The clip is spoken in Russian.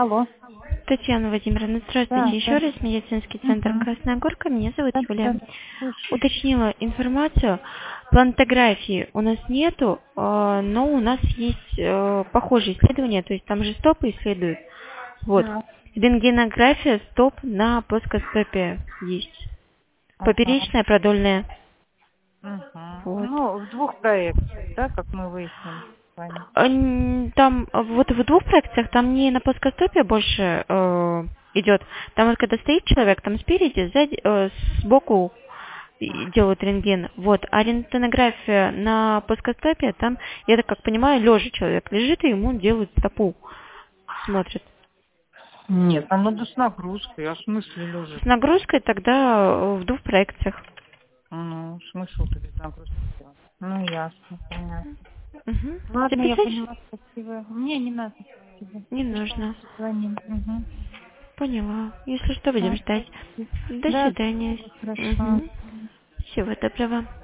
Алло. Татьяна Владимировна, Да, здравствуйте. Еще да. раз медицинский центр Угу. Красная Горка. Меня зовут Да, Юлия. да. Слушай. Уточнила информацию. Плантографии у нас нету, но у нас есть похожие исследования, то есть там же стопы исследуют. Вот. Да. Рентгенография стоп на плоскостопие есть. Ага. Поперечная, продольная. Угу. Вот. Ну, в двух проекциях, да, как мы выяснили с вами. Там вот в двух проекциях там не на плоскостопие больше идет. Там вот когда стоит человек, там спереди, сзади, сбоку делают рентген. Вот. А рентгенография на плоскостопие, там, я так как понимаю, лежа человек лежит, и ему делают стопу. Смотрят. Нет, нам надо с нагрузкой. А в смысле С лежит? нагрузкой тогда в двух проекциях. Ну, смысл-то без нагрузки делать. Ну, ясно, понятно. Угу. Ладно, я Записать? поняла, спасибо. Мне не надо, спасибо. Не Если нужно. позвоним. Угу. Поняла. Если что, будем ждать. До Да, свидания. спасибо, хорошо. Угу. Всего доброго.